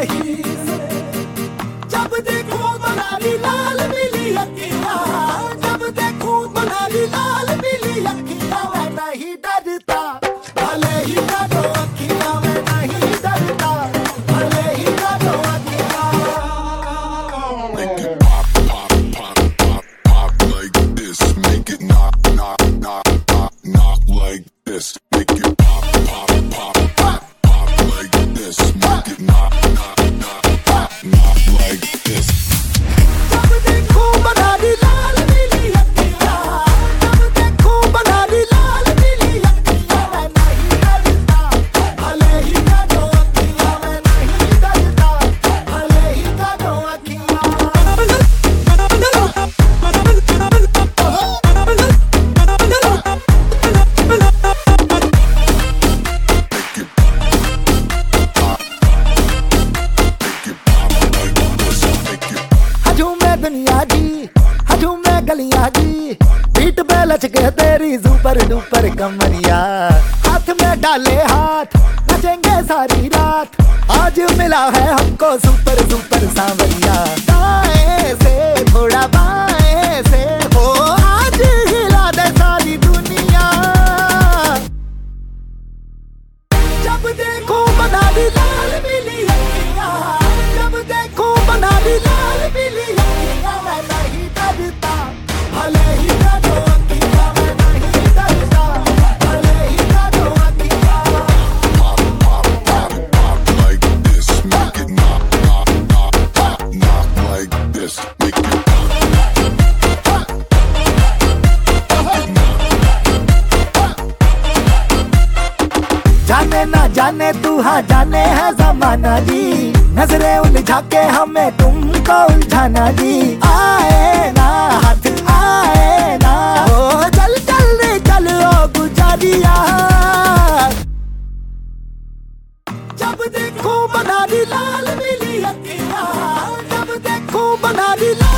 कहीं से। जब देखो बनारी लाल पीली अखियाँ, जब देखो बनारी लाल पीली अखियाँ, मैं नहीं डरता भले ही काटो अखियाँ, मैं नहीं डरता भले ही काटो अखियाँ। Make it pop, pop, pop, pop, pop like this. Make it knock, knock, knock, knock, knock like this. Make it pop, pop, pop, pop, pop like this. Make it knock, knock, knock, knock, knock like this. जब देखो बनारी लाल पीली अखियाँ, जब देखो बनारी लाल पीली अखियाँ, मैं नहीं डरता भले ही काटो अखियाँ, मैं नहीं डरता भले ही काटो अखियाँ। हजूम में दुनिया जी, हजूम में गलियां जी, पीठ पे लचके तेरी सुपर डुपर कमरिया। हाथ में डाले हाथ नचेंगे सारी रात, आज मिला है हमको सुपर सुपर सांवरिया। दाएं से थोड़ा बाएं से हो, आज हिला दे सारी दुनिया। जब देखो बनारी लाल पीली अखियाँ, जब देखो बनारी लाल पीली अखियाँ, मैं नहीं डरता भले ही काटो अखियाँ, मैं नहीं डरता भले ही काटो अखियाँ। Pop, pop, pop, pop like this. Make it knock, knock, knock, knock, knock like this. Make it pop, pop, जाने ना जाने तू हाँ जाने है जमाना जी, नजरें उलझा के हमें तुमको उलझाना जी। आए ना हाथ आए ना, ओ चल चल रे चल ओ गुजारिया। जब देखो बनारी लाल पीली अखियाँ, जब देखो बनारी लाल